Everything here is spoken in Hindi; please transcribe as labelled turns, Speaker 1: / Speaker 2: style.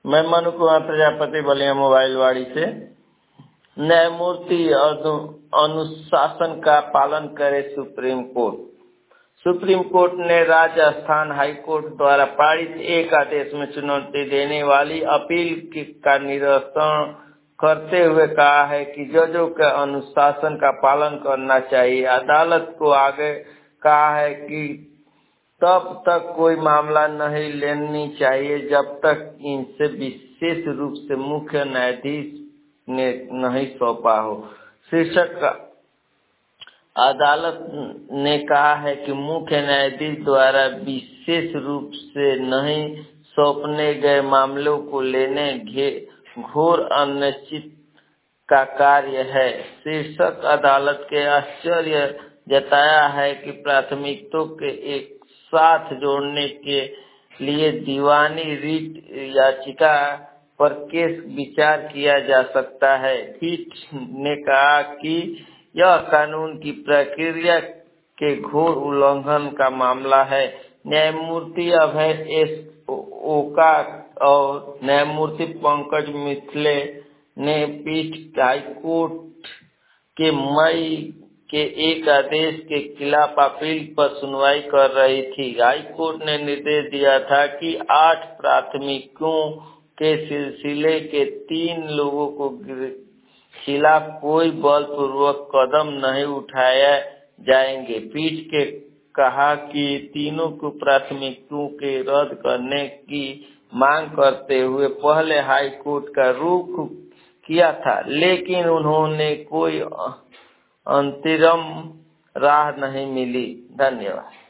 Speaker 1: मैं मनु कुमार प्रजापति बलिया मोबाइल वाड़ी से। न्यायमूर्ति अनुशासन का पालन करे सुप्रीम कोर्ट। सुप्रीम कोर्ट ने राजस्थान हाई कोर्ट द्वारा पारित एक आदेश में चुनौती देने वाली अपील का निरसन करते हुए कहा है कि जजों के अनुशासन का पालन करना चाहिए। अदालत को आगे कहा है कि तब तक कोई मामला नहीं लेनी चाहिए जब तक इनसे विशेष रूप से मुख्य न्यायाधीश ने नहीं सौंपा हो। शीर्षक अदालत ने कहा है कि मुख्य न्यायाधीश द्वारा विशेष रूप से नहीं सौंपने गए मामलों को लेने घोर अनिश्चित का कार्य है। शीर्षक अदालत के आश्चर्य जताया है कि प्राथमिकताओं के एक साथ जोड़ने के लिए दीवानी रिट याचिका पर केस विचार किया जा सकता है। पीठ ने कहा कि यह कानून की प्रक्रिया के घोर उल्लंघन का मामला है। न्यायमूर्ति अभय एस ओका और न्यायमूर्ति पंकज मित्तल ने पीठ हाईकोर्ट के मई के एक आदेश के खिलाफ अपील पर सुनवाई कर रही थी। हाईकोर्ट ने निर्देश दिया था कि 8 प्राथमिकियों के सिलसिले के 3 लोगों को खिलाफ कोई बलपूर्वक कदम नहीं उठाए जाएंगे। पीठ के कहा कि तीनों को प्राथमिकियों के रद्द करने की मांग करते हुए पहले हाई कोर्ट का रुख किया था, लेकिन उन्होंने कोई अंतरिम राह नहीं मिली। धन्यवाद।